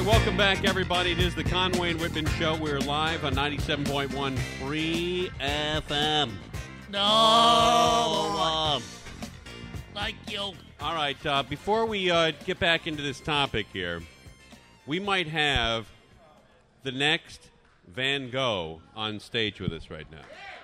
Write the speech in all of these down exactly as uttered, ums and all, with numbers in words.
welcome back, everybody. It is the Conway and Whitman Show. We're live on ninety-seven point one Free F M. No. Oh, Like you. all right, uh, before we uh, get back into this topic here, we might have the next Van Gogh on stage with us right now.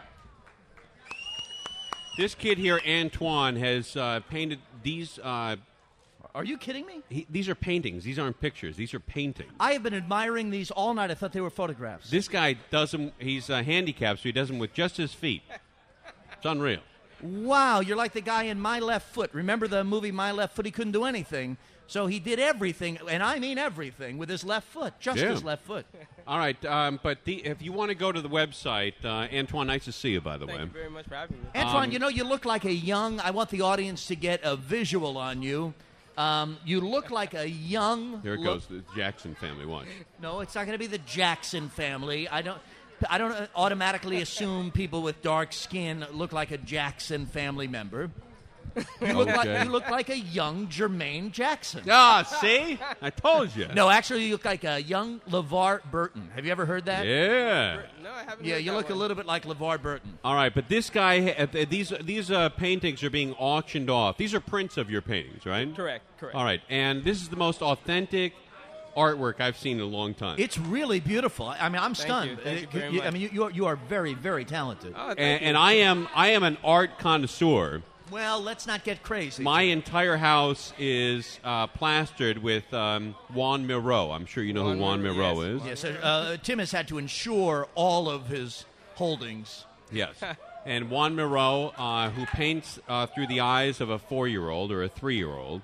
This kid here, Antoine, has uh, painted these... Uh, Are you kidding me? he, these are paintings. These aren't pictures. These are paintings. I have been admiring these all night. I thought they were photographs. This guy does them... He's uh, handicapped, so he does them with just his feet. It's unreal. Wow, you're like the guy in My Left Foot. Remember the movie My Left Foot? He couldn't do anything. So he did everything, and I mean everything, with his left foot. Just Yeah. his left foot. All right, um, but the, if you want to go to the website, uh, Antoine, nice to see you, by the Thank way. you very much for having me. Antoine, Um, you know, you look like a young... I want the audience to get a visual on you. Um, you look like a young... Here it look- goes, the Jackson family. Watch. No, it's not going to be the Jackson family. I don't... I don't automatically assume people with dark skin look like a Jackson family member. You look, Okay. like, you look like a young Jermaine Jackson. Ah, see? I told you. No, actually, you look like a young LeVar Burton. Have you ever heard that? Yeah. No, I haven't. Yeah, heard you that look one. a little bit like LeVar Burton. All right, but this guy, uh, these these uh, paintings are being auctioned off. These are prints of your paintings, right? Correct, correct. All right, and this is the most authentic artwork I've seen in a long time. It's really beautiful. I mean, I'm Thank stunned. you. Thank you Uh, very you- I much. mean, you, you, are, you are very, very talented. Oh, thank and, you. and I am I am an art connoisseur. Well, let's not get crazy. My entire house is uh, plastered with um, Juan Miro. I'm sure you know who Juan Juan Miro, Miro yes. is. Yes, uh, uh, Tim has had to insure all of his holdings. Yes. And Juan Miro, uh, who paints uh, through the eyes of a four-year-old or a three-year-old.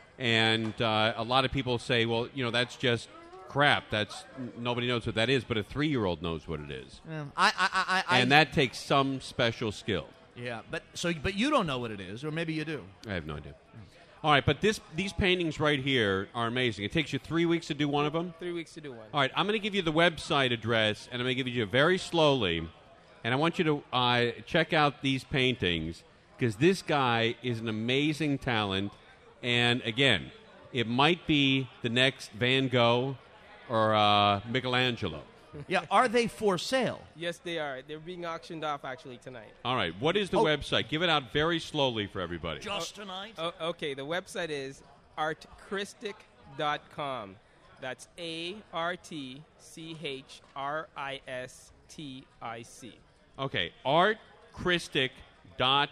And uh, a lot of people say, well, you know, that's just crap. That's nobody knows what that is, but a three-year-old knows what it is. Yeah. I, I, I, I, And that takes some special skill. Yeah, but so, but you don't know what it is, or maybe you do. I have no idea. All right, but this these paintings right here are amazing. It takes you three weeks to do one of them? Three weeks to do one. All right, I'm going to give you the website address, and I'm going to give you it very slowly. And I want you to uh, check out these paintings, because this guy is an amazing talent. And, again, it might be the next Van Gogh or uh, Michelangelo. Yeah, are they for sale? Yes, they are. They're being auctioned off actually tonight. All right, what is the Oh. website? Give it out very slowly for everybody. Just tonight? Oh, okay, the website is art christic dot com. That's A R T C H R I S T I C. Okay, art christic dot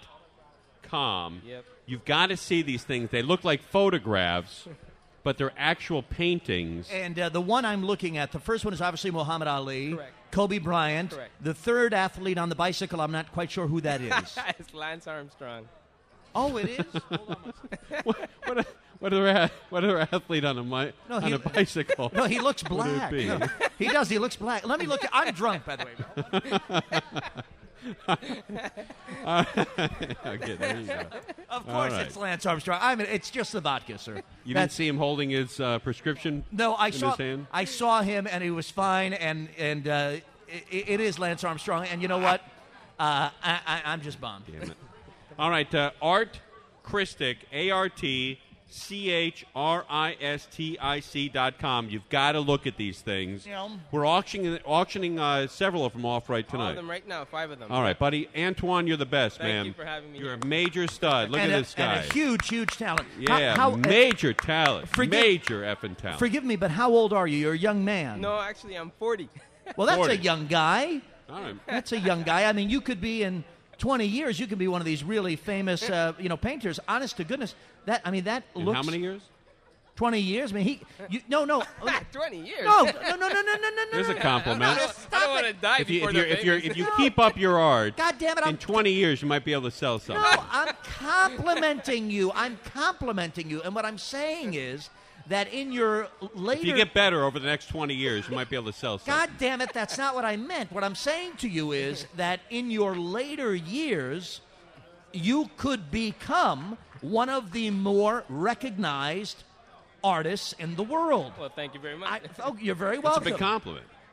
com. Yep. You've got to see these things. They look like photographs, but they're actual paintings. And uh, the one I'm looking at, the first one is obviously Muhammad Ali, Correct. Kobe Bryant. Correct. The third athlete on the bicycle, I'm not quite sure who that is. It's Lance Armstrong. Oh, it is? Hold on one second. what, what, a- what, other, what other athlete on a, mi- No, on he- a bicycle? No, he looks would black. it be? No, he does. He looks black. Let me look. At, I'm drunk, by the way. Okay, there you go. Of All course, right. it's Lance Armstrong. I mean, it's just the vodka, sir. You didn't That's- see him holding his uh, prescription No, I in saw. his hand? I saw him, and he was fine. And and uh, it, it is Lance Armstrong. And you know what? Uh, I, I, I'm just bummed. Damn it. All right, uh, Art Christic, A R T C H R I S T I C dot com. You've got to look at these things. Yeah. We're auctioning, auctioning uh, several of them off right All tonight. of them right now, five of them. All right, buddy. Antoine, you're the best, Thank man. you for having me. You're a major stud. Look and at a, this guy. And a huge, huge talent. yeah, How, how- major talent. forgive- major effing talent. Forgive me, but how old are you? You're a young man. No, actually, I'm forty. Well, that's forty. a young guy. All right. That's a young guy. I mean, you could be in twenty years. You could be one of these really famous, uh, you know, painters. Honest to goodness, that I mean, that In looks how many years? twenty years. I mean, he. You, no, no, twenty years. no, no, no, no, no, no, no, no. There's a no. compliment. I don't, I don't want to die If you, before if, you're, they're if, you're, famous. if you No. keep up your art, God damn it! in I'm twenty years you might be able to sell something. No, I'm complimenting you. I'm complimenting you. And what I'm saying is that in your later... If you get better over the next twenty years, you might be able to sell something. God damn it, that's not what I meant. What I'm saying to you is that in your later years, you could become one of the more recognized artists in the world. Well, thank you very much. I, oh, you're very That's a welcome. big compliment.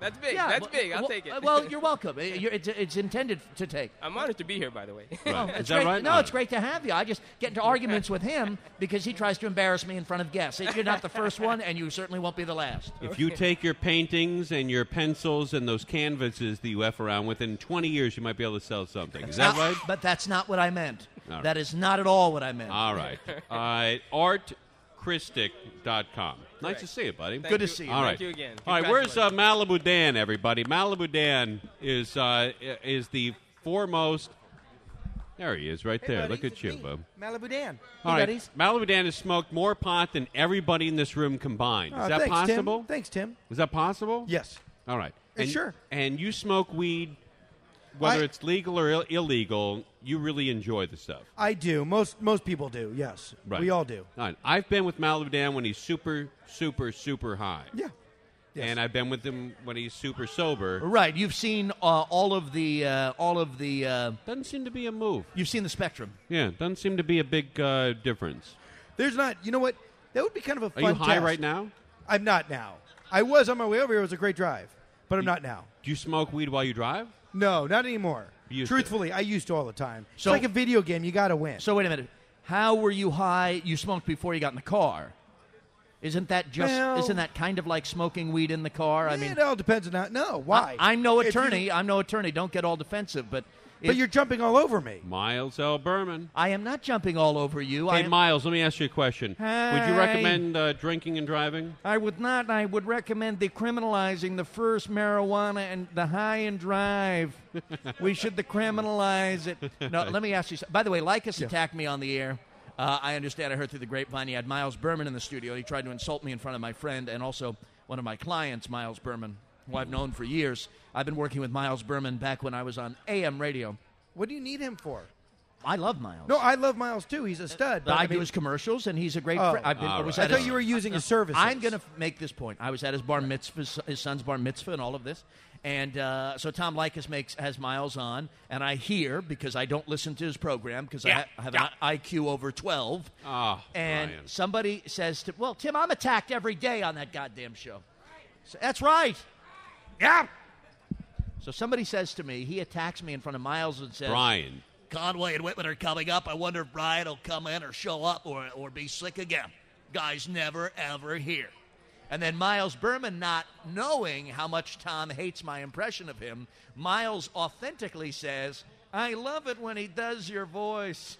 That's big. Yeah, That's well, big. I'll well, take it. Well, you're welcome. Uh, You're, it's, it's intended to take. I'm honored to be here, by the way. Oh, Is it's that great. right? No, it's great to have you. I just get into arguments with him because he tries to embarrass me in front of guests. You're not the first one, and you certainly won't be the last. If you take your paintings and your pencils and those canvases that you F around with, in twenty years you might be able to sell something. Is that Not- right? But that's not what I meant. All right. That is not at all what I meant. All right. All right. art christic dot com. Nice to see you, buddy. Thank Good to you. see you. All Thank right. you again. All right, where's uh, Malibu Dan, everybody? Malibu Dan is uh, is the foremost. There he is, right there. buddies, Look at it's you, me, bub. Malibu Dan. All hey, right, buddies. Malibu Dan has smoked more pot than everybody in this room combined. Is Oh, that thanks, possible? Tim. Thanks, Tim. Is that possible? Yes. All right. Uh, And, sure. And you smoke weed, whether I- it's legal or Ill- illegal, you really enjoy the stuff. I do. Most most people do. Yes. Right. We all do. All right. I've been with Malibu Dan when he's super, super, super high. Yeah. Yes. And I've been with him when he's super sober. Right. You've seen uh, all of the uh, all of the. Uh, Doesn't seem to be a move. you've seen the spectrum. Yeah, doesn't seem to be a big uh, difference. There's not. You know what? That would be kind of a Are fun you high test. right now? I'm not now. I was on my way over here. It was a great drive, but I'm not now. Do you smoke weed while you drive? No, not anymore. You used to. Truthfully, I used to all the time. So- it's like a video game. You got to win. So wait a minute. How were you high? You smoked before you got in the car. Isn't that just? Well- isn't that kind of like smoking weed in the car? I mean, it all depends on how. No, why? I, am no If you- attorney. I'm no attorney. Don't get all defensive. But but if- you're jumping all over me. Miles L. Berman. I am not jumping all over you. I Hey, am, Miles, let me ask you a question. Would you Hi. recommend uh, drinking and driving? I would not. I would recommend decriminalizing the first marijuana and the high and drive. We should decriminalize it. No, let me ask you. Something. By the way, Lycus attacked me on the air. Uh, I understand. I heard through the grapevine he had Miles Berman in the studio. He tried to insult me in front of my friend and also one of my clients, Miles Berman, who I've known for years. I've been working with Miles Berman back when I was on A M radio. What do you need him for? I love Miles. No, I love Miles too. He's a stud. but I do mean- his commercials, and he's a great Oh. friend. I've been, All I was right. I at thought his- you were using his services. I'm going to f- make this point. I was at his bar mitzvah, his son's bar mitzvah, and all of this. And uh, so Tom Likas makes has Miles on, and I hear, because I don't listen to his program, because I, ha- I have an I Q over twelve. Oh, and Brian. somebody says to, well, Tim, I'm attacked every day on that goddamn show. So, that's right. Yeah. So somebody says to me, he attacks me in front of Miles and says, Brian. Conway and Whitman are coming up. I wonder if Brian will come in or show up or, or be sick again. Guy's never, ever here. And then Miles Berman, not knowing how much Tom hates my impression of him, Miles authentically says, I love it when he does your voice.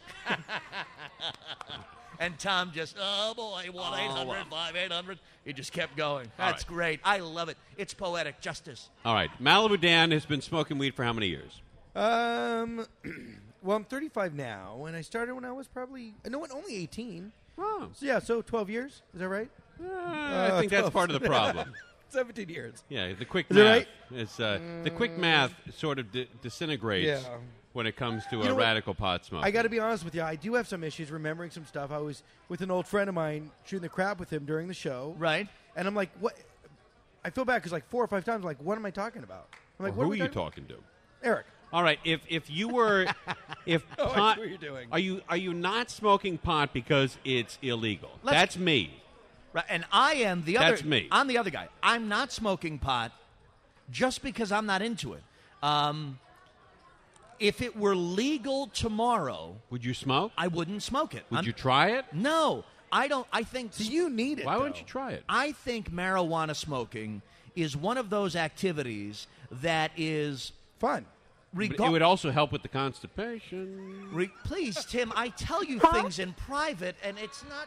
And Tom just, oh, boy, one eight hundred five eight hundred. He just kept going. All That's right. great. I love it. It's poetic justice. All right. Malibu Dan has been smoking weed for how many years? Um, well, I'm thirty-five now, and I started when I was probably no, only eighteen. Oh. So yeah, so twelve years. Is that right? Uh, I think that's twelve. part of the problem. seventeen years. Yeah, the quick Is it math. right? It's, uh, the quick math sort of di- disintegrates Yeah. when it comes to You a know what? radical pot smoke. I got to be honest with you. I do have some issues remembering some stuff. I was with an old friend of mine shooting the crap with him during the show, Right? and I'm like, what? I feel bad because like four or five times, I'm like, what am I talking about? I'm like, Well, what who am are I you talking to? about? Eric. All right, if if you were, if Oh, I see pot, what you're doing. are you are you not smoking pot because it's illegal? Let's- That's me. Right, and I am the other. That's me. I'm the other guy. I'm not smoking pot just because I'm not into it. Um, if it were legal tomorrow, Would you smoke? I wouldn't smoke it. Would I'm- you try it? No, I don't. I think. So you need it. Why wouldn't though. you try it? I think marijuana smoking is one of those activities that is. Fun. But Rega- it would also help with the constipation. Re- Please, Tim, I tell you things in private, and it's not.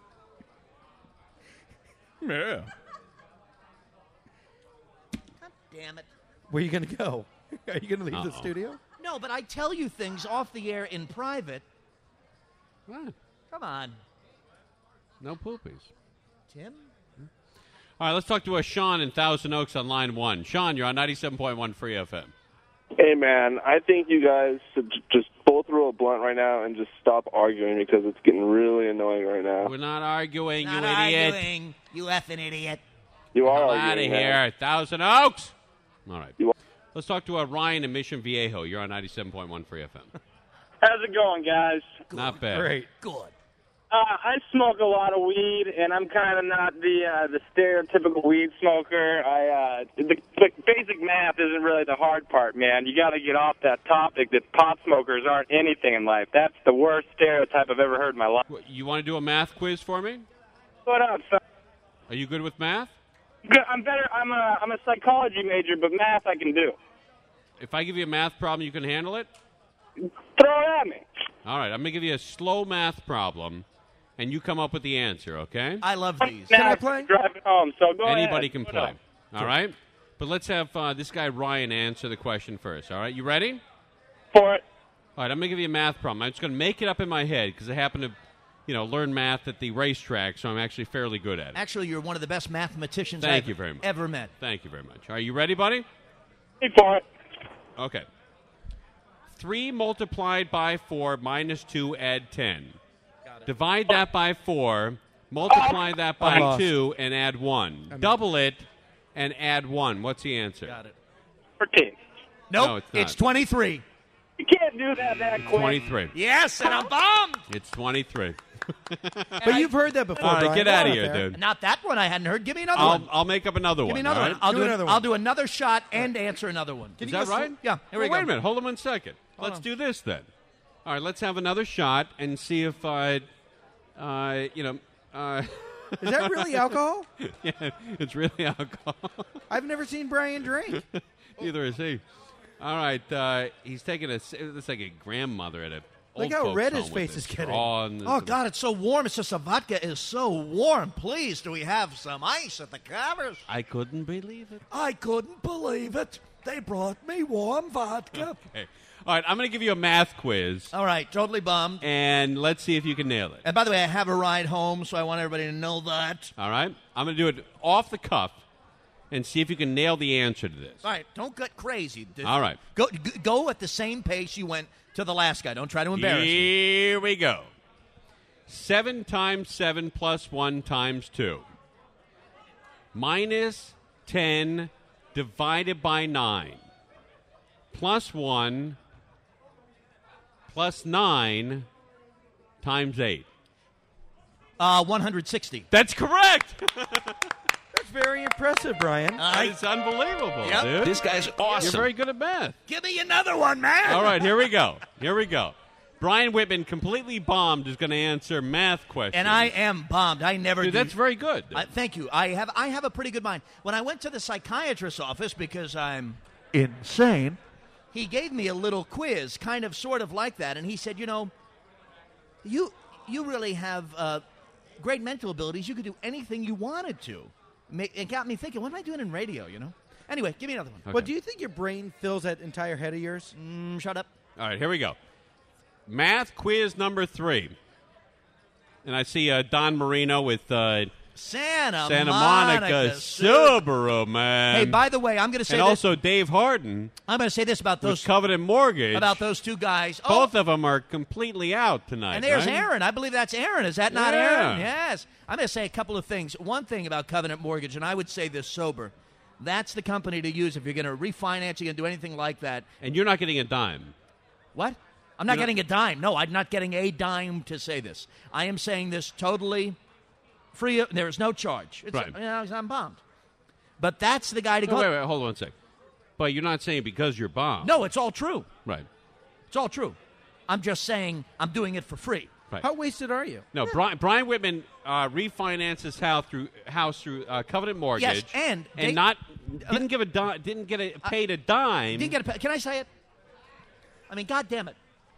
Yeah. God damn it. Where are you going to go? Are you going to leave the Uh-oh. studio? No, but I tell you things off the air in private. What? Come on, No poopies. Tim. All right, let's talk to a Sean in Thousand Oaks on line one. Sean, you're on ninety-seven point one Free F M. Hey, man, I think you guys should j- just both roll a blunt right now and just stop arguing because it's getting really annoying right now. We're not arguing, Not you idiot. arguing, you effing idiot. You are Out of arguing, man. here, Thousand Oaks. All right. You are- Let's talk to uh, Ryan in Mission Viejo. You're on ninety-seven point one Free F M. How's it going, guys? Not bad. Great. Good. Uh, I smoke a lot of weed, and I'm kind of not the uh, the stereotypical weed smoker. I uh, the, the basic math isn't really the hard part, man. You got to get off that topic that pot smokers aren't anything in life. That's the worst stereotype I've ever heard in my life. You want to do a math quiz for me? What up, son? Are you good with math? Good. I'm better. I'm a I'm a psychology major, but math I can do. If I give you a math problem, you can handle it? Throw it at me. All right, I'm going to give you a slow math problem, and you come up with the answer, okay? I love these. Can I play? Driving home, so go Anybody ahead. can Go play. ahead. All right? But let's have uh, this guy Ryan answer the question first, all right? You ready? For it. All right, I'm going to give you a math problem. I'm just going to make it up in my head because I happen to, you know, learn math at the racetrack, so I'm actually fairly good at it. Actually, you're one of the best mathematicians Thank I've you very much. ever met. Thank you very much. Are you ready, buddy? Wait for it. Okay. three multiplied by four minus two, add ten. Divide that by four, multiply that I'm by lost. two, and add one. Double it and add one. What's the answer? Got it. fourteen. Nope, No, it's not. it's twenty-three. You can't do that that quick. twenty-three. Yes, and I'm bombed. It's twenty-three. But you've heard that before, All right, Brian. get That's out of not here, fair. dude. Not that one I hadn't heard. Give me another I'll, one. I'll make up another Give one. me another all one. right? I'll Do do, another an, one. I'll do another shot and answer another one. Is that right? Yeah, here we Well, go. Wait a minute. Hold on one second. Let's on. do this then. All right, let's have another shot and see if, uh, uh, you know, uh, Is that really alcohol? yeah, it's really alcohol. I've never seen Brian drink. Neither is he. All right, uh, he's taking a. It's like a grandmother at a. Look old how folks red home his with face a is getting. straw and Oh, some- God, it's so warm. It's just the vodka is so warm. Please, do we have some ice at the covers? I couldn't believe it. I couldn't believe it. They brought me warm vodka. Okay. All right, I'm going to give you a math quiz, All right, totally bummed. and let's see if you can nail it. And by the way, I have a ride home, so I want everybody to know that. All right? I'm going to do it off the cuff and see if you can nail the answer to this. All right, don't get crazy. All right. Go, g- go at the same pace you went to the last guy. Don't try to embarrass me. Here we go. seven times seven plus one times two. Minus ten divided by nine. Plus one plus nine times eight. Uh, one hundred sixty. That's correct. That's very impressive, Brian. It's unbelievable, Yep. dude. This guy's awesome. You're very good at math. Give me another one, man. All right, here we go. Here we go. Brian Whitman, completely bombed, is going to answer math questions. And I am bombed. I never Dude, do. that's very good. I, thank you. I have I have a pretty good mind. When I went to the psychiatrist's office because I'm insane, he gave me a little quiz, kind of sort of like that, and he said, you know, you you really have uh, great mental abilities. You could do anything you wanted to. Ma- It got me thinking, what am I doing in radio, you know? Anyway, give me another one. Well, do you think your brain fills that entire head of yours? Mm, shut up. All right, here we go. Math quiz number three. And I see uh, Don Marino with uh, Santa, Santa Monica, Monica Subaru. Subaru, man. Hey, by the way, I'm going to say and this. also Dave Harden I'm going to say this about with those Covenant Mortgage. about those two guys. Both oh, of them are completely out tonight. and there's right? Aaron. I believe that's Aaron. Is that not Yeah. Aaron? Yes. I'm going to say a couple of things. One thing about Covenant Mortgage, and I would say this sober. That's the company to use if you're going to refinance, you're going to do anything like that. And you're not getting a dime. What? I'm not You're not- getting a dime. No, I'm not getting a dime to say this. I am saying this totally free. Of, there is no charge. It's, Right. you know, I'm bombed. But that's the guy to Wait, go. wait, wait, hold on a sec. But you're not saying because you're bombed. No, it's all true. Right. It's all true. I'm just saying I'm doing it for free. Right. How wasted are you? No, Brian, Brian Whitman uh, refinanced his house through house through uh, Covenant Mortgage. Yes, and they- and not didn't give a di- didn't get a paid a dime. Didn't get a, can I say it? I mean, God damn it.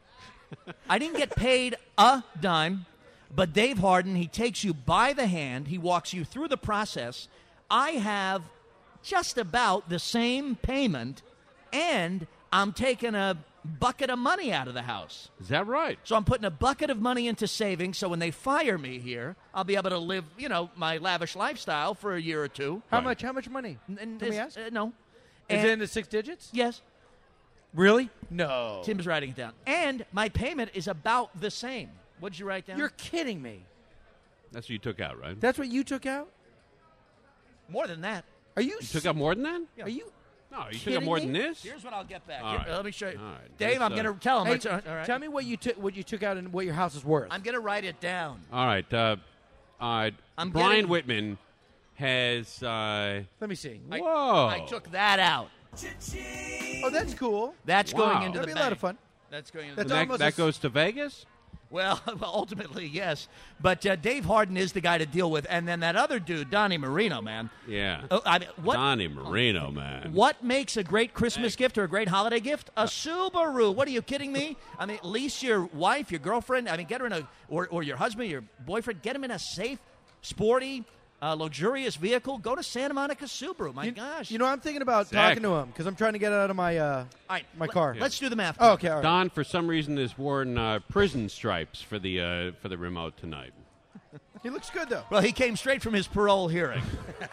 I didn't get paid a dime, but Dave Harden, he takes you by the hand. He walks you through the process. I have just about the same payment, and I'm taking a bucket of money out of the house. Is that right? So I'm putting a bucket of money into savings, so when they fire me here, I'll be able to live, you know, my lavish lifestyle for a year or two. How Right. much? How much money? And, and Can we it's- ask? uh, no. Is And- it in the six digits? Yes. Really? No. Tim is writing it down. And my payment is about the same. What did you write down? You're kidding me. That's what you took out, right? That's what you took out? More than that. Are you? You took out more than that? Are you? No, you took kidding out more me? than this? Here's what I'll get back. All Here, right. let me show you. All right. Dave, This, I'm uh, going to tell him. Hey, it's, uh, all right. tell me what you took what you took out and what your house is worth. I'm going to write it down. All right. Uh, uh, I'm Brian getting- Whitman has. Uh, Let me see. I- whoa. I took that out. Oh, that's cool. That's Wow. going into That'd the be a lot bank. of fun. That's going into That's the bank. that, almost that as- goes to Vegas? Well, well, ultimately, yes. But uh, Dave Harden is the guy to deal with. And then that other dude, Donnie Marino, man. Yeah. Oh, I mean, what, Donnie Marino, man. what makes a great Christmas gift or a great holiday gift? A Subaru. What are you kidding me? I mean, at least your wife, your girlfriend, I mean, get her in a, or, or your husband, your boyfriend, get him in a safe, sporty, uh, luxurious vehicle. Go to Santa Monica Subaru. My You, gosh. you know, I'm thinking about Zach. talking to him because I'm trying to get it out of my uh, All right, my let- car. Let's do the math. Oh, okay, all right. Don, for some reason, has worn uh, prison stripes for the uh, for the remote tonight. He looks good though. Well, he came straight from his parole hearing.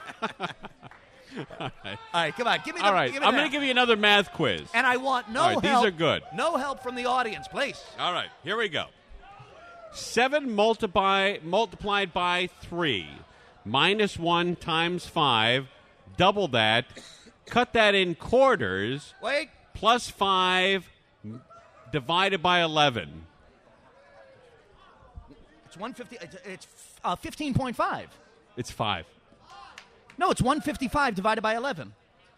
All right, come on. Give me the All right, give me I'm the going to give you another math quiz. And I want no All right, these help. are good. No help from the audience, please. All right, here we go. Seven multiply, multiplied by three, minus one times five, double that, cut that in quarters, Wait. plus five m- divided by eleven. It's one fifty. It's, it's uh, fifteen point five. It's five. No, it's one fifty-five divided by eleven.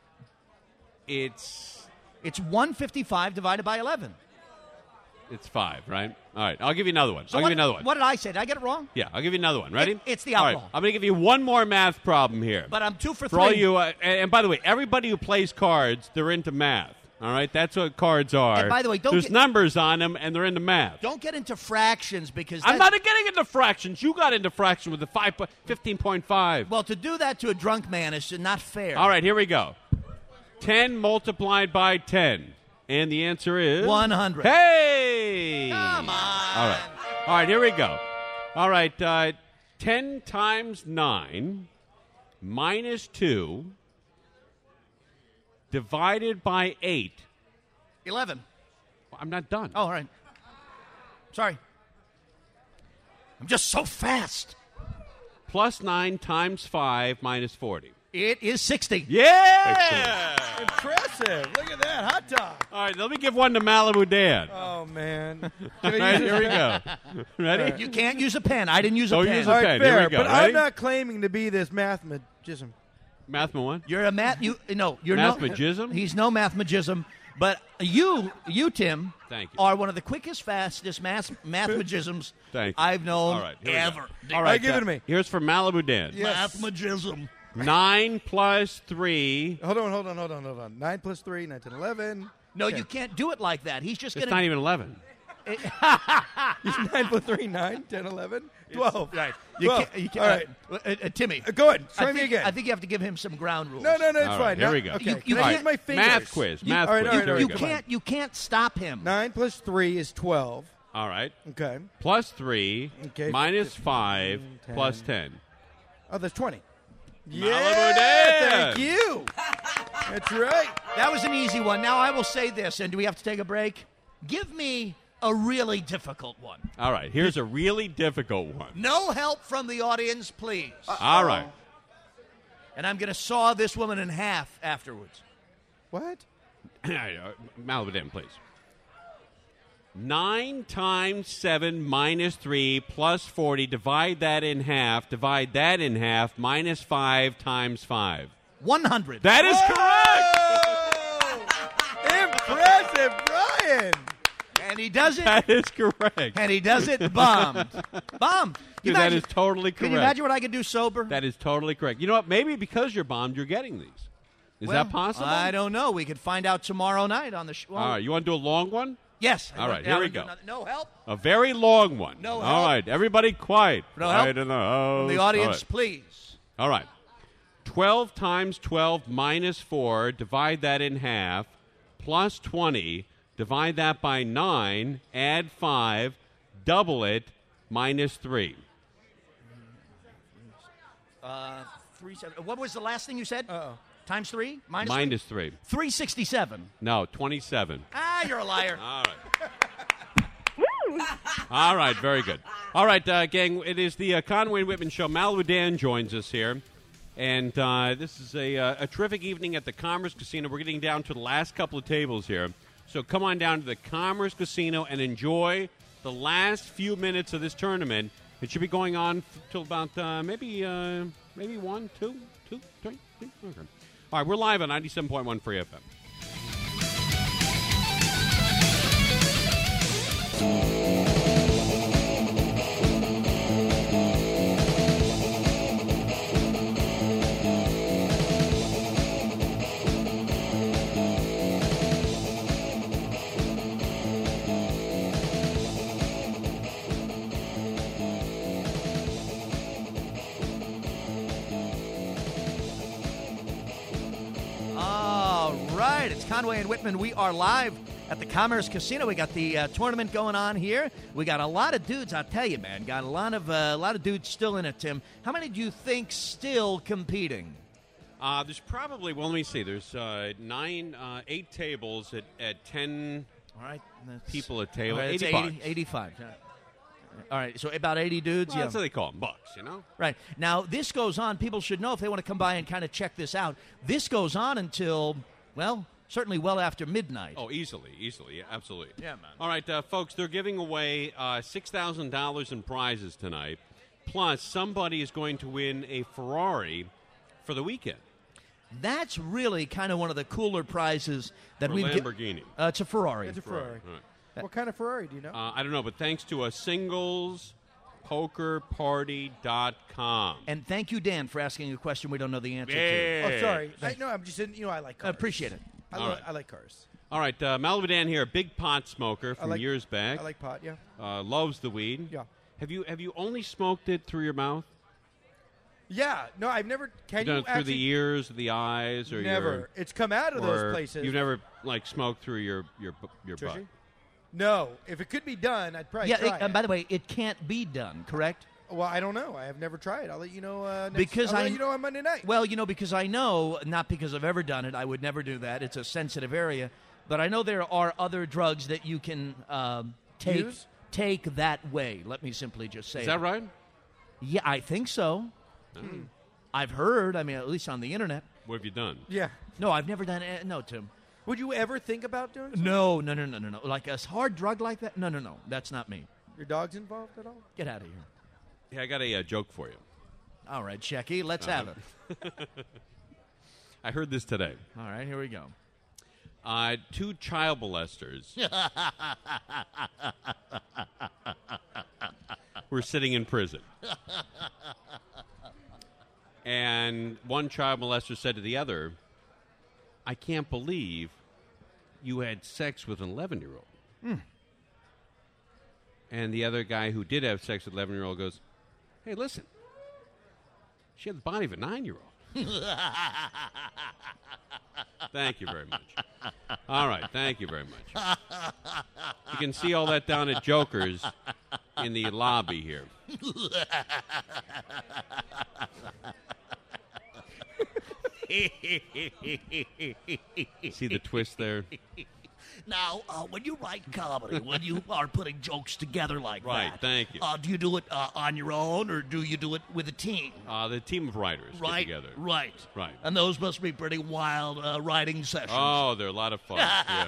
It's It's one fifty-five divided by eleven. it's five, right? All right, I'll give you another one. So I'll what, give you another one. What did I say? Did I get it wrong? Yeah, I'll give you another one. Ready? It- it's the All right, alcohol. I'm going to give you one more math problem here. But I'm two for, For three. all you, uh, and, and by the way, everybody who plays cards, they're into math. All right, that's what cards are. And by the way, don't there's get- numbers on them, and they're into math. Don't get into fractions because I'm that's- not getting into fractions. You got into fraction with the five, fifteen point five. Well, to do that to a drunk man is not fair. All right, here we go. ten multiplied by ten, and the answer is one hundred. Hey! Come on. All right, all right, here we go. All right, uh, ten times nine minus two divided by eight. eleven. I'm not done. Oh, all right. Sorry. I'm just so fast. Plus nine times five minus forty. It is sixty. Yeah! Impressive. Look at that hot dog. All right, let me give one to Malibu Dan. Oh man. All Can I right, use here we this? go. Ready? You can't use a pen. I didn't use a Don't pen. use a All right, pen. Here fair. we go. But Ready? I'm not claiming to be this mathematician. Mathma one? You're a math. You no. You're no. Mathmagism? He's no mathmagism. But you, you, Tim, Thank you. are one of the quickest, fastest math mathmagisms Thank you. I've known All right, here we go. ever. All right, give it uh, to me. Here's for Malibu Dan. Yes. Mathmagism. Nine plus three. Hold on, hold on, hold on, hold on. Nine plus three, nine, ten, eleven. No, Okay. you can't do it like that. He's just It's going not even eleven. nine plus three, nine, ten, eleven, twelve. Right. You Twelve. can't. You All can't. right. Uh, uh, uh, Timmy. Uh, go ahead. I Try me think, again. I think you have to give him some ground rules. no, no, no, it's All fine. right, here No- we go. Okay. You- you Can I can't- use my fingers? Math quiz. Math all right, quiz. all right, Here all we You go. Come on. can't. You can't stop him. Nine plus three is twelve. All right. Okay. Plus three. Okay. Minus five. ten. Plus ten. Oh, that's twenty. Malibu Dan. Thank you. That's right. That was an easy one. Now I will say this, and do we have to take a break? Give me a really difficult one. All right. Here's a really difficult one. No help from the audience, please. All right. And I'm going to saw this woman in half afterwards. What? Malibu Dan, please. Nine times seven minus three plus forty. Divide that in half. Divide that in half. Minus five times five. one hundred. That is correct. Impressive, Brian. And he does it. That is correct. And he does it bombed. Bombed. You Dude, that imagine- is totally correct. Can you imagine what I could do sober? That is totally correct. You know what? Maybe because you're bombed, you're getting these. Is Well, that possible? I don't know. We could find out tomorrow night on the show. All right. You want to do a long one? Yes. All right, Yeah, here we I'm go. doing nothing. No help A very long one. No All help. right. Everybody quiet. No quiet help in the house. from the All audience, right. please. All right. twelve times twelve minus four. Divide that in half. Plus twenty. Divide that by nine. Add five. Double it. Minus three. Uh, three seven. What was the last thing you said? Uh-oh. Times three? Minus Minus three. three sixty-seven. No, twenty-seven. Ah, you're a liar. All right. All right, very good. All right, uh, gang, it is the uh, Conway and Whitman Show. Malibu Dan joins us here. And uh, this is a, uh, a terrific evening at the Commerce Casino. We're getting down to the last couple of tables here. So come on down to the Commerce Casino and enjoy the last few minutes of this tournament. It should be going on f- till about uh, maybe uh, maybe one, two, two, three, three. Okay. All right, we're live on ninety-seven point one Free F M. Conway and Whitman, we are live at the Commerce Casino. We got the uh, tournament going on here. We got a lot of dudes, I'll tell you, man. Got a lot of uh, a lot of dudes still in it, Tim. How many do you think still competing? Uh, there's probably, well, let me see. There's uh, nine, uh, eight tables at, at ten All right, people a table. Right, eighty eighty, bucks. eighty-five. All right, so about eighty dudes. Well, yeah. That's what they call them, bucks, you know? Right. Now, this goes on. People should know if they want to come by and kind of check this out. This goes on until, well, certainly well after midnight. Oh, easily, easily, yeah, absolutely. Yeah, man. All right, uh, folks, they're giving away uh, six thousand dollars in prizes tonight. Plus, somebody is going to win a Ferrari for the weekend. That's really kind of one of the cooler prizes that Or we've gi- Lamborghini. Uh, it's a Ferrari. It's a Ferrari. All right. What kind of Ferrari do you know? Uh, I don't know, but thanks to a singles poker party dot com. And thank you, Dan, for asking a question we don't know the answer Yeah. to. oh, sorry. I, no, I'm just saying, you know, I like I cars. appreciate it. I, All lo- right. I like cars. All right, uh, Malibu Dan here, a big pot smoker I from like- years back. I like pot, yeah. uh, loves the weed. Yeah. Have you have you only smoked it through your mouth? Yeah. No, I've never. Can You've done you it through actually? the ears, the eyes, or Never. Your, It's come out of or those places. You've never like smoked through your your bu- your butt. Trishy? No. If it could be done, I'd probably Yeah, try it- and it. by the way, it can't be done, correct? Well, I don't know. I have never tried. I'll let you know. Uh, next, Because I'll I- let you know on Monday night. Well, you know, because I know, not because I've ever done it, I would never do that. It's a sensitive area. But I know there are other drugs that you can um, take Use? take that way. Let me simply just say Is that right? Yeah, I think so. Mm. I've heard, I mean, at least on the internet. What have you done? Yeah. No, I've never done it. No, Tim. Would you ever think about doing something? No, no, no, no, no, no. Like a hard drug like that? No, no, no. That's not me. Your dog's involved at all? Get out of here. Yeah, I got a uh, joke for you. All right, Shecky, let's have it. I heard this today. All right, here we go. Uh, two child molesters were sitting in prison. And one child molester said to the other, I can't believe you had sex with an eleven-year-old. Hmm. And the other guy who did have sex with an eleven-year-old goes, hey, listen, she had the body of a nine-year-old. Thank you very much. All right, thank you very much. You can see all that down at Joker's in the lobby here. See the twist there? Now, uh, when you write comedy, when you are putting jokes together like Right, that, thank you. Uh, do you do it uh, on your own or do you do it with a team? Uh, the team of writers Right, get together. right, Right. And those must be pretty wild uh, writing sessions. Oh, they're a lot of fun. Yeah.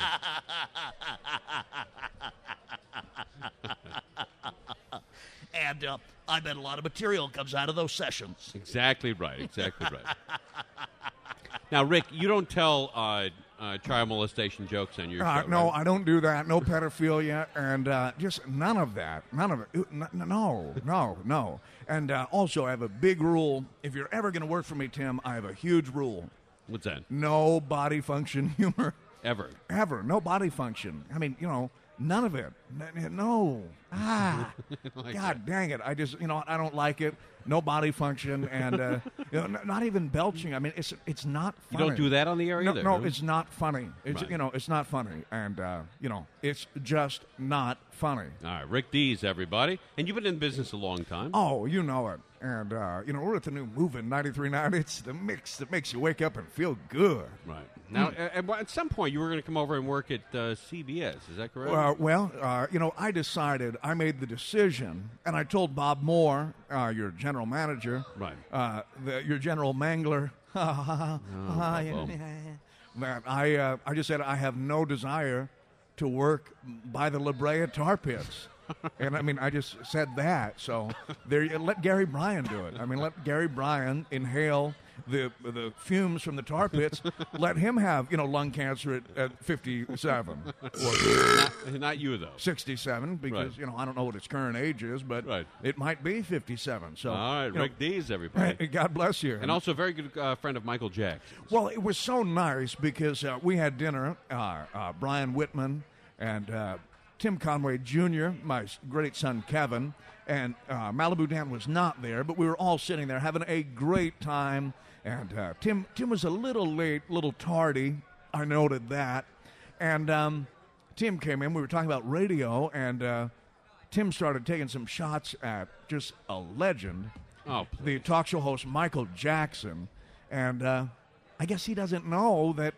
And uh, I bet a lot of material comes out of those sessions. Exactly right. Exactly right. Now, Rick, you don't tell uh, uh, child molestation jokes on your Uh, show. no, right? I don't do that. No pedophilia, and uh, just none of that. None of it. Uh, n- n- No, no, no. And uh, also, I have a big rule. If you're ever going to work for me, Tim, I have a huge rule. What's that? No body function humor. Ever. Ever. No body function. I mean, you know, none of it. N- n- No. Ah. Like God dang it. I just, you know, I don't like it. No body function, and uh, you know, n- not even belching. I mean, it's it's not You funny. don't do that on the air No, either. no, huh? it's not funny. It's Right. you know, it's not funny, and uh, you know, it's just not funny. All right, Rick Dees, everybody. And you've been in business a long time. Oh, you know it, and uh, you know, we're at the new Movin' ninety-three point nine. It's the mix that makes you wake up and feel good. Right. Now, at, at some point, you were going to come over and work at uh, C B S. Is that correct? Uh, well, uh, you know, I decided, I made the decision, and I told Bob Moore, uh, your general general manager, Right. uh, the, your general mangler, Oh, that I, uh, I just said I have no desire to work by the La Brea Tar Pits. And, I mean, I just said that. So there, you- let Gary Bryan do it. I mean, let Gary Bryan inhale the the fumes from the tar pits. Let him have, you know, lung cancer at, at fifty-seven. not, not you, though. sixty-seven, because, Right. you know, I don't know what his current age is, but Right. it might be fifty-seven. So, All right, you know, Rick Dees, everybody. God bless you. And also a very good uh, friend of Michael Jackson. Well, it was so nice because uh, we had dinner. Uh, uh, Brian Whitman and uh, Tim Conway Junior, my s- great son Kevin, and uh, Malibu Dan was not there, but we were all sitting there having a great time. And uh, Tim Tim was a little late, little tardy. I noted that. And um, Tim came in. We were talking about radio, and uh, Tim started taking some shots at just a legend, Oh, the talk show host Michael Jackson. And uh, I guess he doesn't know that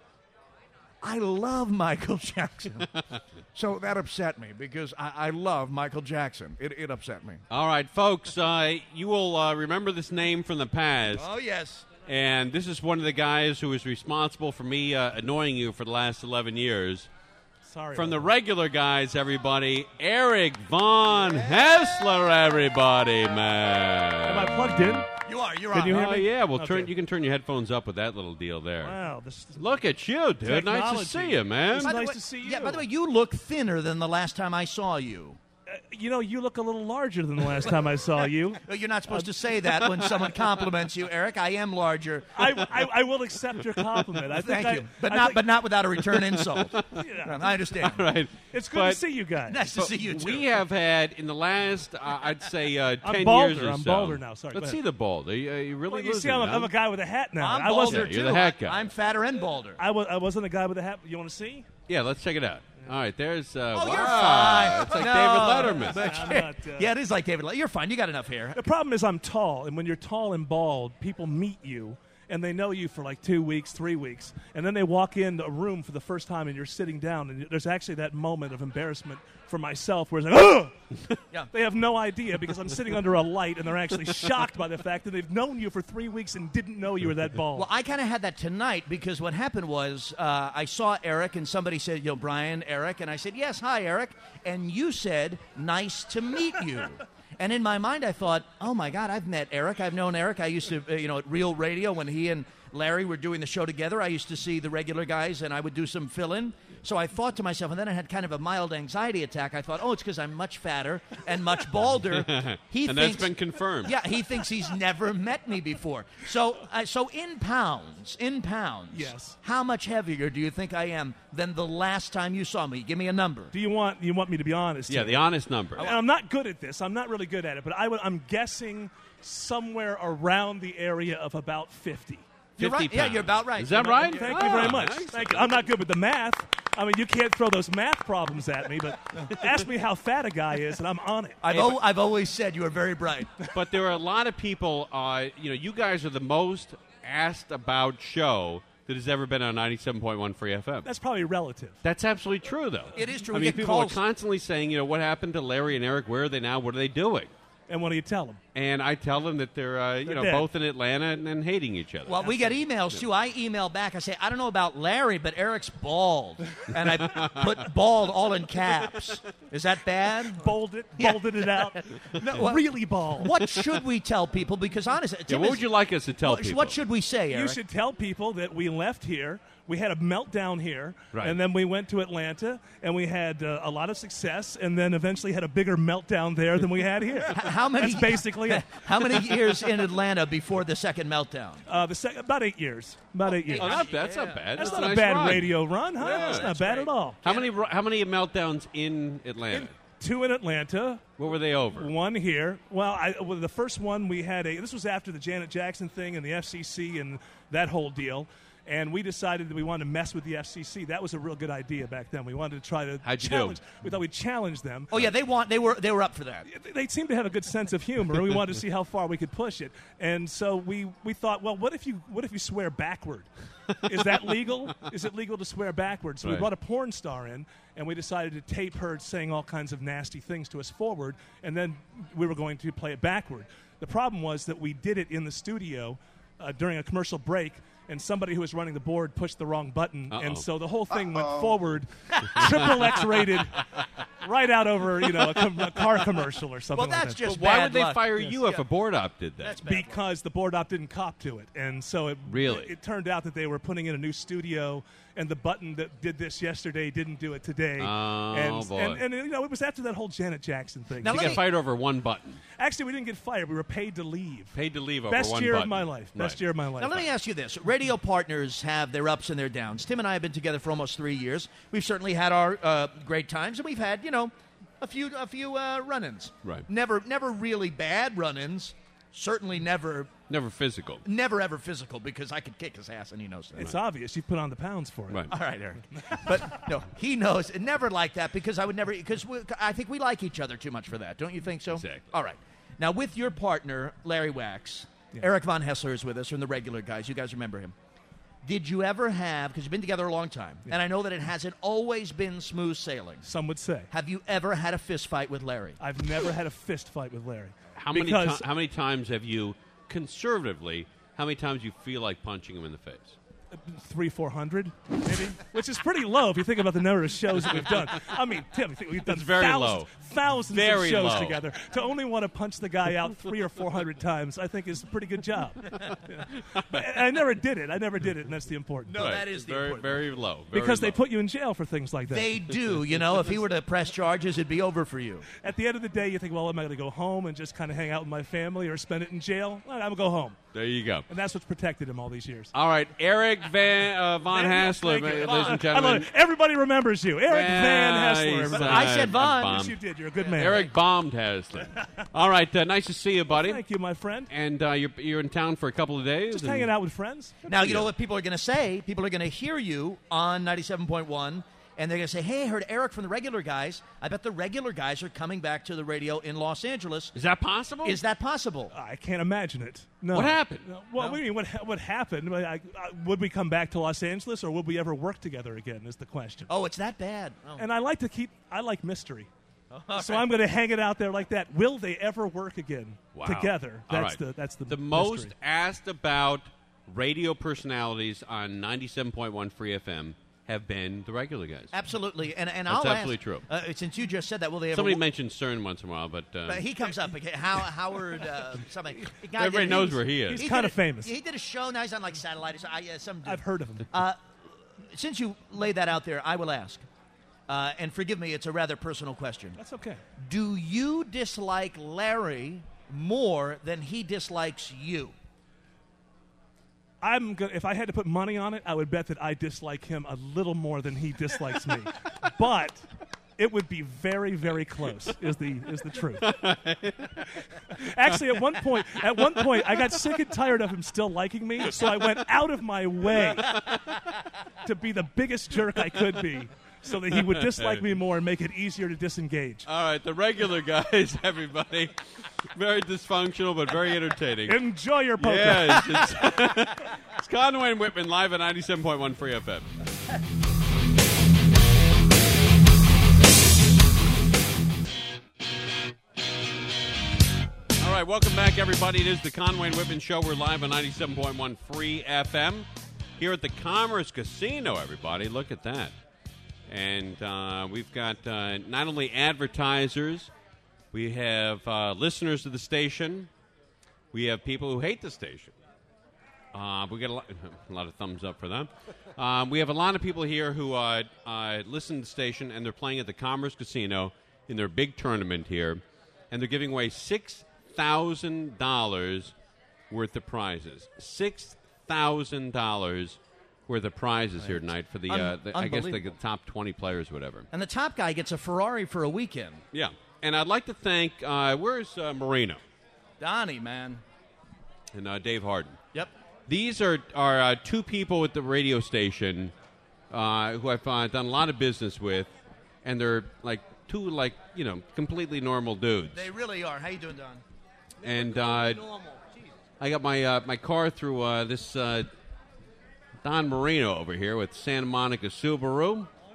I love Michael Jackson. So that upset me because I, I love Michael Jackson. It, it upset me. all right, folks, uh, you will uh, remember this name from the past. Oh, yes. And this is one of the guys who was responsible for me uh, annoying you for the last eleven years. Sorry. From the regular guys, everybody, Eric Von Hessler, everybody, man. Am I plugged in? You are. You're Can on. you hear Oh, me? yeah, well, turn, Okay. you can turn your headphones up with that little deal there. Wow, this is Look at you, dude. Nice to Technology. see you, man. It's By the nice way- to see Yeah, you. by the way, you look thinner than the last time I saw you. Uh, you know, you look a little larger than the last time I saw you. Uh, You're not supposed to say that when someone compliments you, Eric. I am larger. I, I, I will accept your compliment. I think Thank I, you, but I not think- but not without a return insult. Yeah. I understand. Right. It's good But- to see you guys. Nice to see you too. We have had in the last, uh, I'd say, uh, I'm ten balder. years or I'm so. balder now. Sorry, go Let's ahead. see the bald. Are you, are you really Well, you losing see, I'm a, it, I'm huh? a guy with a hat now. I'm I wasn't. balder Yeah, you're too. the hat guy. I'm fatter and balder. I, was, I wasn't a guy with a hat. You want to see? Yeah, let's check it out. All right, there's. Uh, Oh, wow. you're fine. It's like No, David Letterman. but- I'm not, uh, yeah, it is like David. You're fine. You got enough hair. The problem is I'm tall, and when you're tall and bald, people meet you, and they know you for like two weeks, three weeks, and then they walk into a room for the first time, and you're sitting down, and there's actually that moment of embarrassment for myself where it's like, ugh! Yeah. They have no idea because I'm sitting under a light, and they're actually shocked by the fact that they've known you for three weeks and didn't know you were that bald. Well, I kind of had that tonight because what happened was uh, I saw Eric and somebody said, you know, Brian, Eric, and I said, yes, hi, Eric, and you said, nice to meet you. And in my mind, I thought, oh my God, I've met Eric. I've known Eric. I used to, uh, you know, at Real Radio when he and Larry were doing the show together. I used to see the regular guys, and I would do some fill-in. So I thought to myself, and then I had kind of a mild anxiety attack. I thought, oh, it's because I'm much fatter and much balder. He and thinks, that's been confirmed. yeah, he thinks he's never met me before. So, uh, so in pounds, in pounds, Yes. how much heavier do you think I am than the last time you saw me? Give me a number. Do you want you want me to be honest? Yeah, here? the honest number. And I'm not good at this. I'm not really good at it, but I would, I'm guessing somewhere around the area of about fifty. You're right. fifty Yeah, pounds. you're about right. Is that You're right? about- Thank you very Ah, much. nice. Thank you. I'm not good with the math. I mean, you can't throw those math problems at me, but ask me how fat a guy is, and I'm on it. I've, al- I've always said you are very bright. But there are a lot of people, uh, you know, you guys are the most asked about show that has ever been on ninety-seven point one Free F M. That's probably relative. That's absolutely true, though. It is true. I We mean, get people calls- are constantly saying, you know, what happened to Larry and Eric? Where are they now? What are they doing? And what do you tell them? And I tell them that they're, uh, you They're know, dead. both in Atlanta and, and hating each other. Well, we get emails too. I email back. I say, I don't know about Larry, but Eric's bald, and I put bald all in caps. Is that bad? Bolded, Yeah. bolded it out. No, what- really bald. What should we tell people? Because honestly, yeah, Tim what is- would you like us to tell what, people? what should we say, Eric? You should tell people that we left here. We had a meltdown here, Right. and then we went to Atlanta, and we had uh, a lot of success, and then eventually had a bigger meltdown there than we had here. H- How many? That's basically it. How many years in Atlanta before the second meltdown? Uh, the sec- about eight years. About eight years. Oh, not, that's not bad. That's That's, not a a nice bad run. radio run, huh? Yeah, that's not that's bad at all. How many how many meltdowns in Atlanta? Two in Atlanta, what were they over? one here. Well, I, well, the first one we had a. This was after the Janet Jackson thing and the F C C and that whole deal. And we decided that we wanted to mess with the F C C. That was a real good idea back then. We wanted to try to How'd you do? challenge. We thought we'd challenge them. Oh yeah, they want. They were. They were up for that. They- They seemed to have a good sense of humor, and we wanted to see how far we could push it. And so we, we thought, well, what if you what if you swear backward? Is that legal? Is it legal to swear backwards? So we Right. brought a porn star in, and we decided to tape her saying all kinds of nasty things to us forward, and then we were going to play it backward. The problem was that we did it in the studio uh, during a commercial break, and somebody who was running the board pushed the wrong button, Uh-oh. and so the whole thing Uh-oh. went forward, triple X rated, right out over you know a, com- a car commercial or something. Well, that's like that. just But why bad would they luck. fire Yes. you if Yeah. a board op did that? That's bad luck. Because the board op didn't cop to it, and so it Really? it, it turned out that they were putting in a new studio, and the button that did this yesterday didn't do it today. Oh, and, boy. And, and you know, it was after that whole Janet Jackson thing. Now, You let got me- fired over one button. Actually, we didn't get fired. We were paid to leave. Paid to leave over Best one year button. of my life. Best Right. year of my life. Now, let me ask you this. Radio partners have their ups and their downs. Tim and I have been together for almost three years. We've certainly had our uh, great times, and we've had, you know, a few a few uh, run-ins. Right. Never, never really bad run-ins. Certainly never, Never physical. never ever physical, because I could kick his ass, and he knows that. It's obvious. You put on the pounds for it. Right. All right, Eric. But no, he knows. And never like that, because I would never, because I think we like each other too much for that. Don't you think so? Exactly. All right. Now, with your partner, Larry Wax, Eric Von Hessler is with us from the Regular Guys. You guys remember him. Did you ever have, because you've been together a long time, and I know that it hasn't always been smooth sailing. Some would say. Have you ever had a fist fight with Larry? I've never had a fist fight with Larry. How many, Because ti- how many times have you, conservatively, how many times you feel like punching him in the face? three, four hundred, maybe, which is pretty low if you think about the number of shows that we've done. I mean, Tim, you think we've done That's very thousands, low. thousands Very of shows low. together. To only want to punch the guy out three or four hundred times, I think is a pretty good job. Yeah. But I never did it. I never did it, and that's the important. No, Right. that is It's the very, important very low. Very because they low. put you in jail for things like that. They do. You know, if he were to press charges, it'd be over for you. At the end of the day, you think, well, am I going to go home and just kind of hang out with my family or spend it in jail? Well, I'm going to go home. There you go. And that's what's protected him all these years. All right, Eric Van uh, Von Hassler, Thank you. ladies and I love gentlemen. it. Everybody remembers you. Eric Yeah, Van Hassler. he's, everybody. uh, I said Von. bombed. Yes, you did. You're a good man. Eric bombed Hassler. All right, uh, nice to see you, buddy. Thank you, my friend. And uh, you're, you're in town for a couple of days. Just and- hanging out with friends. Now, you know what people are going to say? People are going to hear you on ninety-seven point one, and they're going to say, hey, I heard Eric from the Regular Guys. I bet the Regular Guys are coming back to the radio in Los Angeles. Is that possible? Is that possible? I can't imagine it. No. What happened? No. Well, what do you mean? What, ha- what happened? I, I, would we come back to Los Angeles, or would we ever work together again? Is the question. Oh, it's that bad. Oh. And I like to keep. I like mystery. All So right. I'm going to hang it out there like that. Will they ever work again Wow. together? All That's right. the that's the the mystery. most asked about radio personalities on ninety-seven point one Free F M have been the Regular Guys. Absolutely. And, and That's I'll absolutely ask, true. Uh, since you just said that, will they ever Somebody wo- mentioned CERN once in a while, but, uh, But he comes up. Okay, How, Howard, uh, something. The guy Everybody did- knows where he is. He's did kinda a- famous. He did a show. Now he's on like satellite. or so- I, uh, some dude. I've heard of him. Uh, since you laid that out there, I will ask. Uh, and forgive me, it's a rather personal question. That's okay. Do you dislike Larry more than he dislikes you? I'm gonna, if I had to put money on it, I would bet that I dislike him a little more than he dislikes me. But it would be very, very close. Is the is the truth? Actually, at one point, at one point, I got sick and tired of him still liking me, so I went out of my way to be the biggest jerk I could be, so that he would dislike me more and make it easier to disengage. all right, the Regular Guys, everybody. Very dysfunctional, but very entertaining. Enjoy your poker. Yes, it's, it's Conway and Whitman live at ninety-seven point one Free F M. All right, welcome back, everybody. It is the Conway and Whitman Show. We're live on ninety-seven point one Free F M here at the Commerce Casino, everybody. Look at that. And uh, we've got uh, not only advertisers, we have uh, listeners to the station. We have people who hate the station. Uh, we get a lot, a lot of thumbs up for them. Um, we have a lot of people here who uh, uh, listen to the station, and they're playing at the Commerce Casino in their big tournament here, and they're giving away six thousand dollars worth of prizes. Six thousand dollars worth of prizes here tonight for the, Un- uh, the I guess the unbelievable. top twenty players, whatever. And the top guy gets a Ferrari for a weekend. Yeah, and I'd like to thank uh, where's uh, Marino Donnie, man. and uh, Dave Harden. Yep. These are are uh, two people at the radio station uh, who I've uh, done a lot of business with, and they're like two like you know completely normal dudes. They really are. How you doing, Don? And uh, I got my uh, my car through uh, this uh, Don Marino over here with Santa Monica Subaru.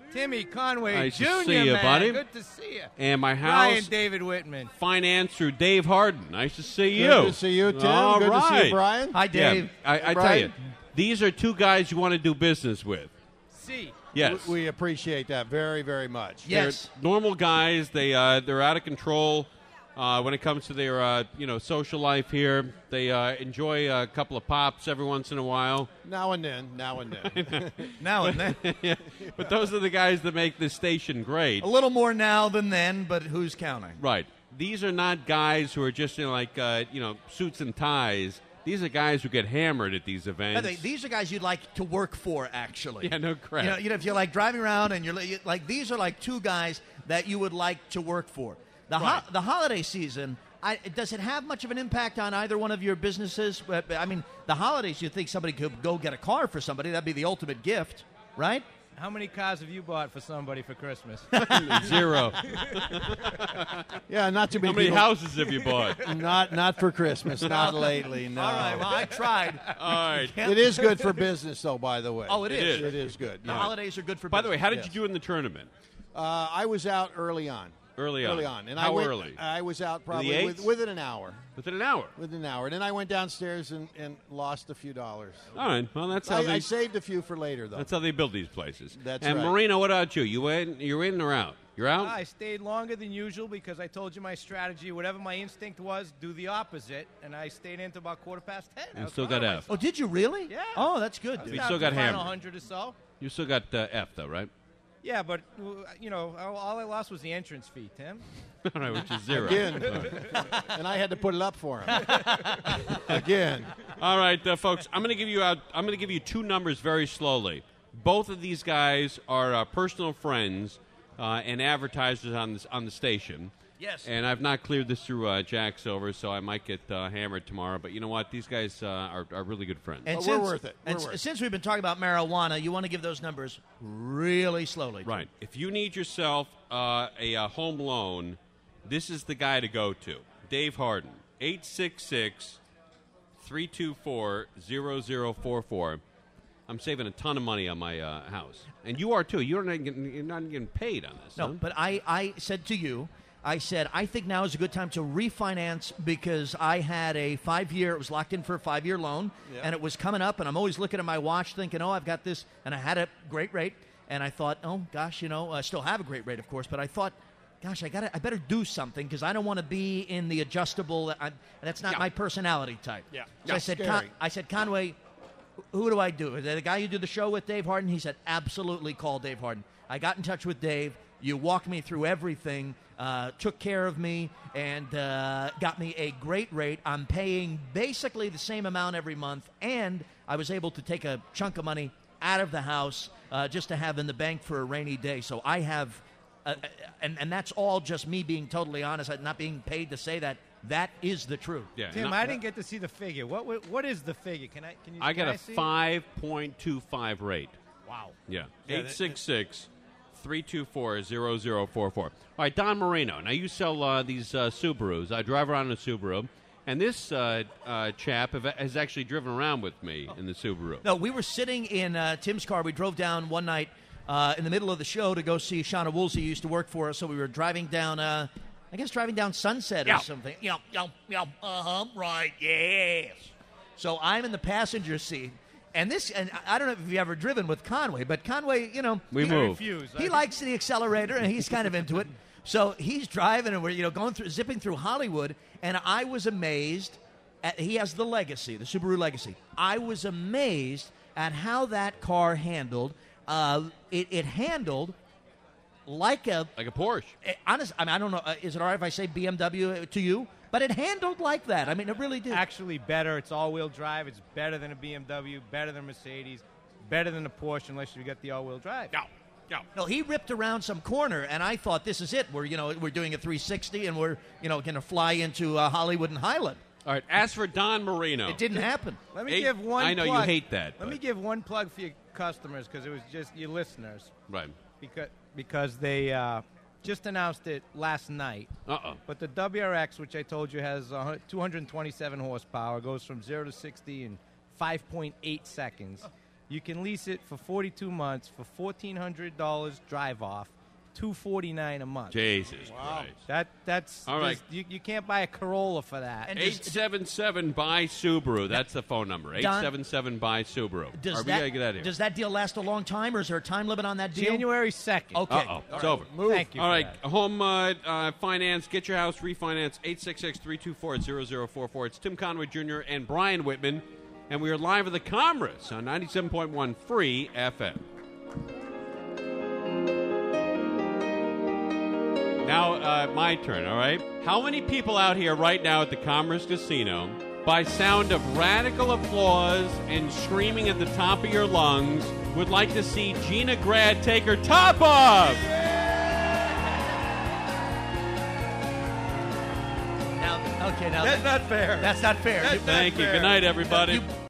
Timmy Conway Nice to Junior see you, man. buddy. Good to see you. And my Ryan house David Whitman. financed through Dave Harden. Nice to see you. Good to see you, Tim. All Good to see you, right. Brian. Hi, Dave. Yeah, I, I tell Brian. you, these are two guys you want to do business with. See. Yes. We, we appreciate that very, very much. Yes. They're normal guys. They uh, they're out of control uh, when it comes to their uh, you know social life here. They uh, enjoy a couple of pops every once in a while. Now and then, now and then. Now and then. Yeah. But those are the guys that make this station great. A little more now than then, but who's counting? Right. These are not guys who are just in like uh, you know suits and ties. These are guys who get hammered at these By events. the way, these are guys you'd like to work for, actually. Yeah, no crap. You know, you know, if you're like driving around and you're li- like, these are like two guys that you would like to work for. The ho- Right. the holiday season, I, does it have much of an impact on either one of your businesses? Uh, I mean, the holidays, you think somebody could go get a car for somebody? That'd be the ultimate gift, right? How many cars have you bought for somebody for Christmas? Zero. Yeah, not too many How many people- houses have you bought? Not not for Christmas. Not lately. No. All right, well, I tried. All right. It is good for business, though. By the way. Oh, it It is. is. It is good. The yeah. holidays are good for By the way, business. how did Yes. you do in the tournament? Uh, I was out early on. Early on. Early on, and How I went, early? I was out the probably eights? with, within an hour. Within an hour. Within an hour, and then I went downstairs and, and lost a few dollars. All right. Well, that's how I, they. I saved a few for later, though. That's how they build these places. That's and right. Marino, what about you? You in? You're in or out? You're out. I stayed longer than usual because I told you my strategy. Whatever my instinct was, do the opposite. And I stayed in till about quarter past ten. I You was still proud got of F. Oh, did you really? Yeah. Oh, that's good. I was You down still to got the final hammered. hundred or so. You still got uh, F though, right? Yeah, but uh, you know, all all I lost was the entrance fee, Tim. All right, which is zero. Again. All right. and I had to put it up for him. Again. All right, uh, folks. I'm going to give you out. I'm going to give you two numbers very slowly. Both of these guys are uh, personal friends uh, and advertisers on this on the station. Yes. And I've not cleared this through uh, Jack Silver, so I might get uh, hammered tomorrow. But you know what? These guys uh, are, are really good friends. And But since, we're worth it. We're and s- worth it. since we've been talking about marijuana, you want to give those numbers really slowly. Right. If you need yourself uh, a, uh home loan, this is the guy to go to. Dave Harden, eight six six, three two four, zero zero four four. I'm saving a ton of money on my uh, house. And you are, too. You're not getting, you're not getting paid on this. No, huh? but I, I said to you, I said, I think now is a good time to refinance because I had a five-year, it was locked in for a five-year loan, Yeah. and it was coming up, and I'm always looking at my watch thinking, oh, I've got this, and I had a great rate, and I thought, oh, gosh, you know, I still have a great rate, of course, but I thought, gosh, I got I better do something because I don't want to be in the adjustable, I, that's not Yeah. my personality type. Yeah. So I That's said, scary. Con- I said, Conway, who do I do? Is that the guy you do the show with, Dave Harden? He said, absolutely call Dave Harden. I got in touch with Dave. You walked me through everything, uh, took care of me, and uh, got me a great rate. I'm paying basically the same amount every month, and I was able to take a chunk of money out of the house uh, just to have in the bank for a rainy day. So I have, uh, and, and that's all just me being totally honest, not being paid to say that. That is the truth. Yeah. Tim, and I didn't get to see the figure. What what, what is the figure? Can I can you? I can got a see it? five point two five rate. Wow. Yeah. Yeah, eight six six, three two four, zero zero four four. All right, Don Marino. Now, you sell uh, these uh, Subarus. I drive around in a Subaru. And this uh, uh, chap have, has actually driven around with me in the Subaru. No, we were sitting in uh, Tim's car. We drove down one night uh, in the middle of the show to go see Shauna Woolsey, who used to work for us. So we were driving down, uh, I guess, driving down Sunset Yeah. or something. Yeah, yeah, yeah. Uh-huh, right, yes. So I'm in the passenger seat. And this, and I- I don't know if you've ever driven with Conway, but Conway, you know, We he, move. Refuse. he likes the accelerator, and he's kind of into it. So he's driving, and we're you know going through, zipping through Hollywood, and I was amazed. At, he has the Legacy, the Subaru Legacy. I was amazed at how that car handled. Uh, it, it handled like a Like a Porsche. eh, honest. I mean, I don't know. Uh, is it all right if I say B M W to you? But it handled like that. I mean, it really did. Actually, better. It's all-wheel drive. It's better than a B M W. Better than Mercedes. Better than a Porsche, unless you got the all-wheel drive. Yeah. Yeah. No, he ripped around some corner, and I thought this is it. We're you know we're doing a three sixty, and we're you know going to fly into uh, Hollywood and Highland. All right, as for Don Marino. It didn't happen. Let me Eight- give one. I know you plug. hate that, Let but- me give one plug for your customers because it was just your listeners Right. because because they uh, just announced it last night. Uh-oh. But the W R X, which I told you has uh, two hundred twenty-seven horsepower, goes from zero to sixty in five point eight seconds. You can lease it for forty-two months for fourteen hundred dollars drive off, two forty-nine a month. Jesus Christ. That that's All right. You, you can't buy a Corolla for that. eight seven seven buy Subaru. That's the phone number. eight seven seven buy Subaru. All Does right, we that, gotta get out of here. does that deal last a long time, or is there a time limit on that deal? January second. Okay. Uh-oh. It's over. Thank you. All for right. that. Home uh, uh, finance. Get your house refinance. eight six six, three two four, zero zero four four. It's Tim Conway Junior and Brian Whitman. And we are live at the Commerce on ninety-seven point one Free F M. Now, uh, my turn, all right? How many people out here right now at the Commerce Casino, by sound of radical applause and screaming at the top of your lungs, would like to see Gina Grad take her top off? Now, okay, now That's not fair. That's not fair. That's Thank not you. fair. Good night, everybody. You-